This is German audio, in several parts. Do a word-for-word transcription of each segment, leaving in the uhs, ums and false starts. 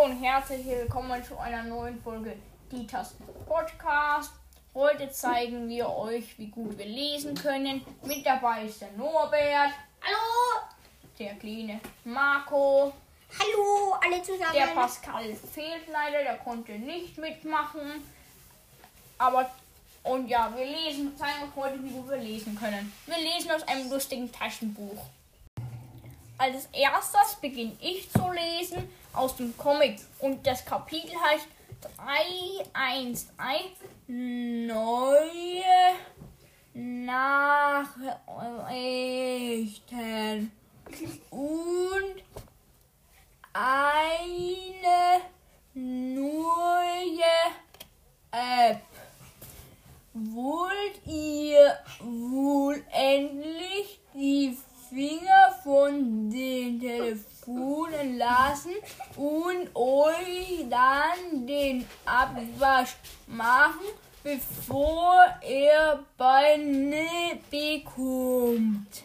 und herzlich willkommen zu einer neuen Folge Dieters Podcast. Heute zeigen wir euch, wie gut wir lesen können. Mit dabei ist der Norbert. Hallo! Der kleine Marco. Hallo, alle zusammen. Der Pascal fehlt leider, der konnte nicht mitmachen. Aber, und ja, wir lesen, zeigen euch heute, wie gut wir lesen können. Wir lesen aus einem lustigen Taschenbuch. Als erstes beginne ich zu lesen aus dem Comic und das Kapitel heißt drei eins eins Neue Nachrichten und eine neue App. Wollt ihr wohl endlich die Finger von den Telefonen lassen und euch dann den Abwasch machen, bevor ihr Beine bekommt?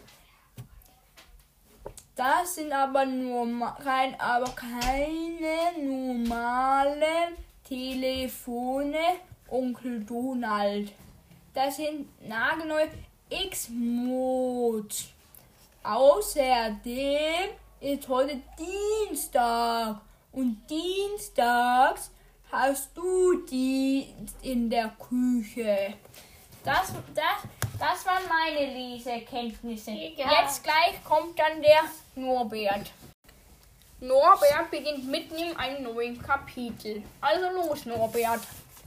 Das sind aber nur kein, aber keine normalen Telefone, Onkel Donald. Das sind nagelneue X-Modes. Außerdem ist heute Dienstag und dienstags hast du Dienst in der Küche. Das, das, das waren meine Lesekenntnisse. Ja. Jetzt gleich kommt dann der Norbert. Norbert beginnt mitten in einem neuen Kapitel. Also los, Norbert.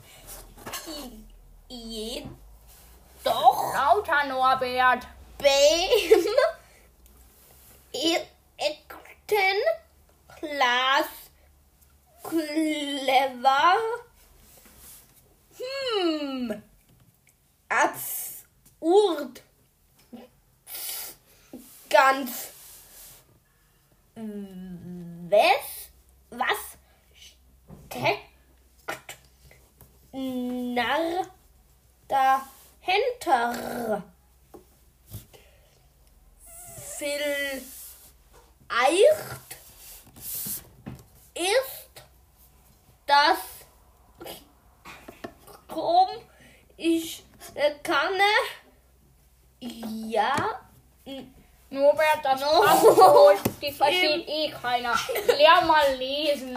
Jedoch Lauter, Norbert. beim ersten Class clever hm absurd ganz was was steckt Narr dahinter? Vielleicht ist das drum ich kann ja Norbert, das No. passt wohl. Die versteht eh keiner. Lern mal lesen.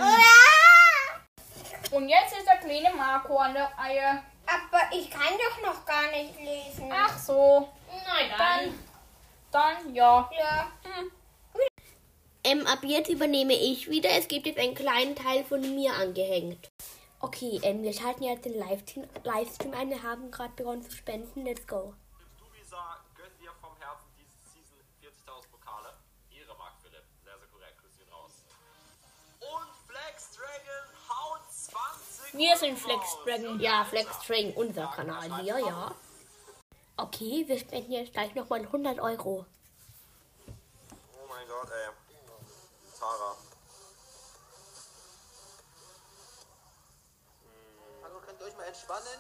Und jetzt ist der kleine Marco an der Reihe. Aber ich kann doch noch gar nicht lesen. Ach so. nein, Dann, dann ja. ja. Hm. Ähm, ab jetzt übernehme ich wieder. Es gibt jetzt einen kleinen Teil von mir angehängt. Okay, ähm, wir schalten jetzt den Livestream, Livestream ein. Wir haben gerade begonnen zu spenden. Let's go. Duvisa gönnt dir vom Herzen diese Season vierzigtausend Pokale. Ihre Mark Philipp. Sehr, sehr korrekt. Grüß ihn raus. Und Flex Dragon haut zwanzig. Wir sind Flex Dragon. Ja, Flexstring, unser Kanal hier, ja. Okay, wir spenden jetzt gleich nochmal hundert Euro. Oh mein Gott, ey. Tara. Hallo, könnt ihr euch mal entspannen?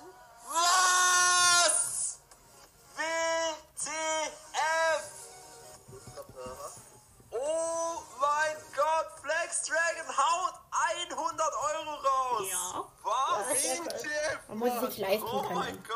Was? W T F? Kopfhörer. Oh mein Gott, Flex Dragon haut hundert Euro raus. Ja. Was? Ja, W T F? Man muss sich leisten Oh mein können. Gott.